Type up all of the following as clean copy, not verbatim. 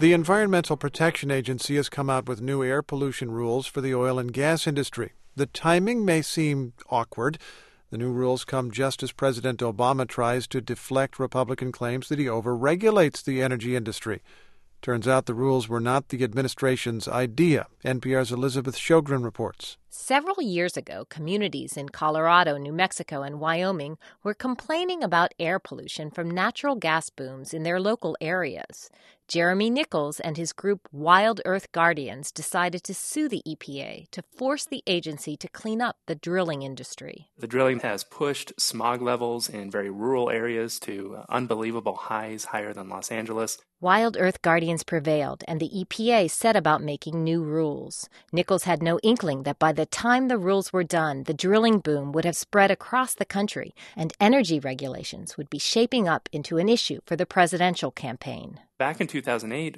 The Environmental Protection Agency has come out with new air pollution rules for the oil and gas industry. The timing may seem awkward. The new rules come just as President Obama tries to deflect Republican claims that he overregulates the energy industry. Turns out the rules were not the administration's idea. NPR's Elizabeth Sjogren reports. Several years ago, communities in Colorado, New Mexico, and Wyoming were complaining about air pollution from natural gas booms in their local areas. Jeremy Nichols and his group Wild Earth Guardians decided to sue the EPA to force the agency to clean up the drilling industry. The drilling has pushed smog levels in very rural areas to unbelievable highs, higher than Los Angeles. Wild Earth Guardians prevailed, and the EPA set about making new rules. Nichols had no inkling that by the time the rules were done, the drilling boom would have spread across the country, and energy regulations would be shaping up into an issue for the presidential campaign. Back in 2008,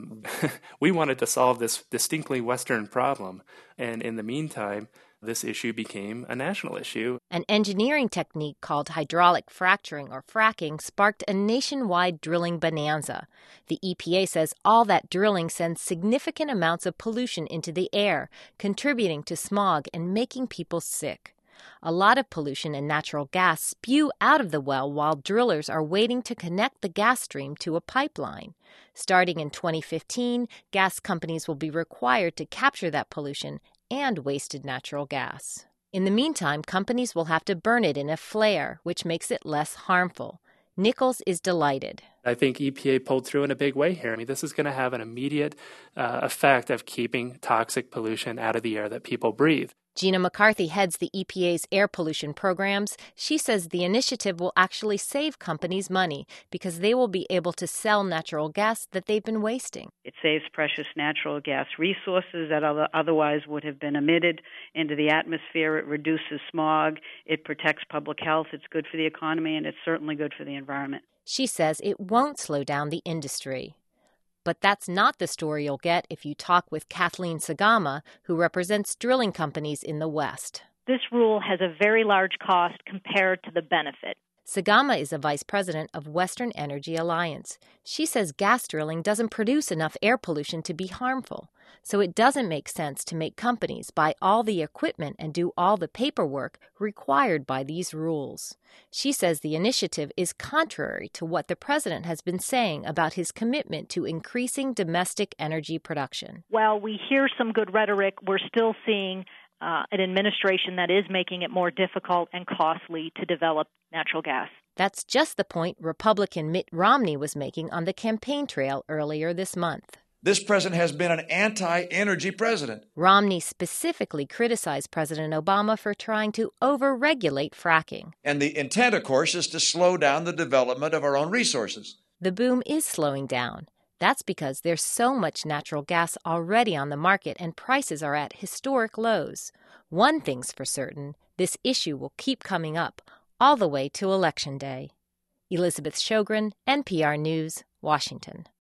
we wanted to solve this distinctly Western problem, and in the meantime, this issue became a national issue. An engineering technique called hydraulic fracturing or fracking sparked a nationwide drilling bonanza. The EPA says all that drilling sends significant amounts of pollution into the air, contributing to smog and making people sick. A lot of pollution and natural gas spew out of the well while drillers are waiting to connect the gas stream to a pipeline. Starting in 2015, gas companies will be required to capture that pollution and wasted natural gas. In the meantime, companies will have to burn it in a flare, which makes it less harmful. Nichols is delighted. I think EPA pulled through in a big way here. I mean, this is going to have an immediate effect of keeping toxic pollution out of the air that people breathe. Gina McCarthy heads the EPA's air pollution programs. She says the initiative will actually save companies money because they will be able to sell natural gas that they've been wasting. It saves precious natural gas resources that otherwise would have been emitted into the atmosphere. It reduces smog. It protects public health. It's good for the economy, and it's certainly good for the environment. She says it won't slow down the industry. But that's not the story you'll get if you talk with Kathleen Sagama, who represents drilling companies in the West. This rule has a very large cost compared to the benefit. Sagama is a vice president of Western Energy Alliance. She says gas drilling doesn't produce enough air pollution to be harmful, so it doesn't make sense to make companies buy all the equipment and do all the paperwork required by these rules. She says the initiative is contrary to what the president has been saying about his commitment to increasing domestic energy production. While we hear some good rhetoric, we're still seeing an administration that is making it more difficult and costly to develop natural gas. That's just the point Republican Mitt Romney was making on the campaign trail earlier this month. This president has been an anti-energy president. Romney specifically criticized President Obama for trying to over-regulate fracking. And the intent, of course, is to slow down the development of our own resources. The boom is slowing down. That's because there's so much natural gas already on the market and prices are at historic lows. One thing's for certain, this issue will keep coming up all the way to Election Day. Elizabeth Sjogren, NPR News, Washington.